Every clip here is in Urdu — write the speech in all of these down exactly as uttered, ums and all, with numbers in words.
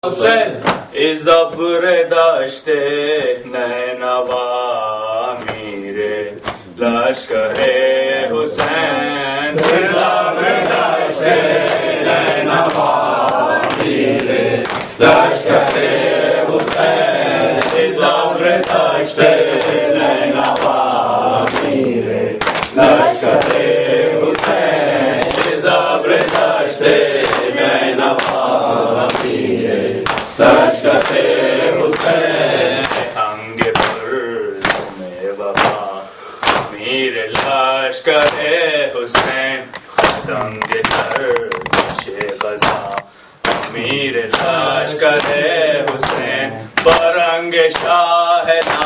حسین از ابر داشته نینوا میره لشکر حسین از ابر داشته نینوا میره لشکر حسین از ابر داشته نینوا میره لشکر حسین از ابر داشته نینوا میره لشکر حسین ہنگ پر میں وفا میرے لشکر حسین دنگ در غزہ میرے لشکر حسین برنگ شاہ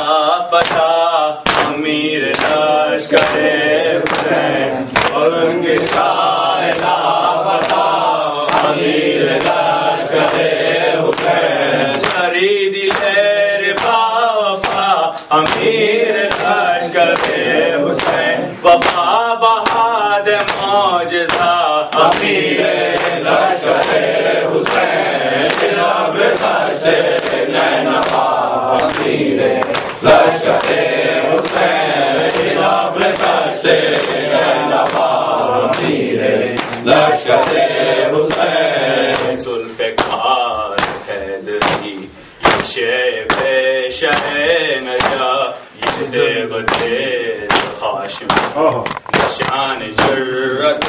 لافتہ میرے لشکر حسین برنگ شاہ لافتہ میرے لشکر شریدی لیر وفا امیر لشکر حسین وفا بہاد معجزہ امیر لشکر حسین ابر داشته نینوا امیر لشکر حسین ابر داشته نینوا امیر لشکر حسین ذوالفقار حیدری یہ پیش نجا یہ دیوتے ہاشم نشان جرت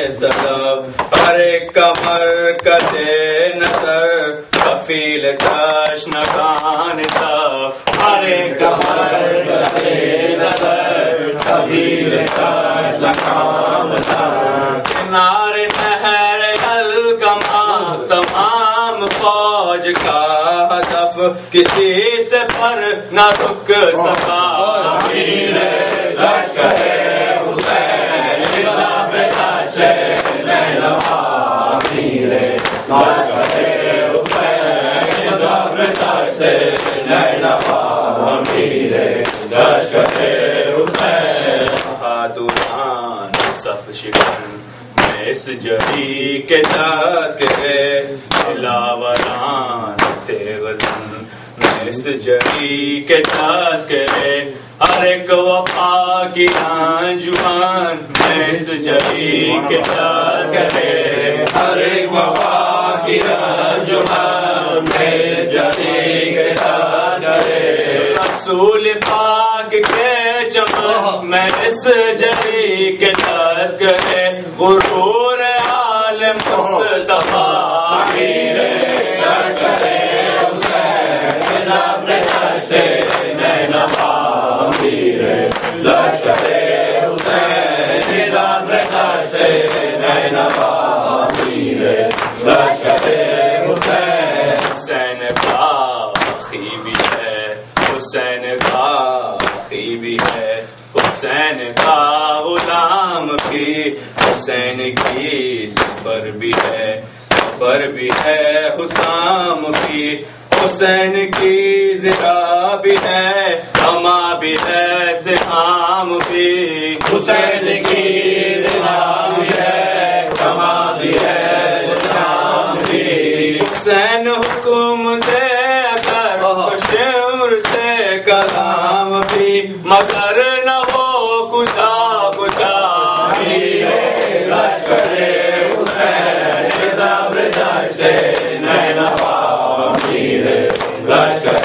سلب ہر کمر کتے نظر کفیل کش نکان تف ہر کمر کتے نظر کفیل کش نکان تف کنار نہر الکما تمام فوج کا ہدف کسی سے پر نہ رک سکا امیر لشکر حسین ابر داشته نینوا امیر لشکر حسین ابر داشته نینوا امیر لشکر حسین بہادران صف شکن اس جری کے تذکرے دلاوران تیغزن اس جری کے تذکرے ہر ایک وفا کی انجمن اس جری کے تذکرے ہر ایک وفا کی انجمن اس جری کے تذکرے رسول پاک کے چمن میں اس جری کے تذکرے غرور عالم مصطفیٰ امیر لشکر حسین ابر داشته نینوا امیر لشکر حسین ابر داشته نینوا امیر لشکر حسین حسین کا خی بھی ہے حسین کا خی بھی ہے حسین کا غلام بھی حسین کی سفر بھی ہے سفر بھی ہے حسام کی حسین کی ذرا بھی ہے ہما بھی ہے سہام بھی حسین کی ذرا بھی ہے ہما بھی ہے سہام بھی حسین حکم دے اگر تو شمر سے کلام بھی مگر نہ ہو کچا کچا امیر لشکر حسین ابر داشته نینوا امیر لشکر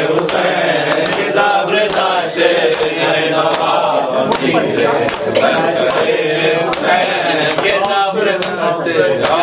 حسین ابر داشته نینوا امیر لشکر حسین ابر داشته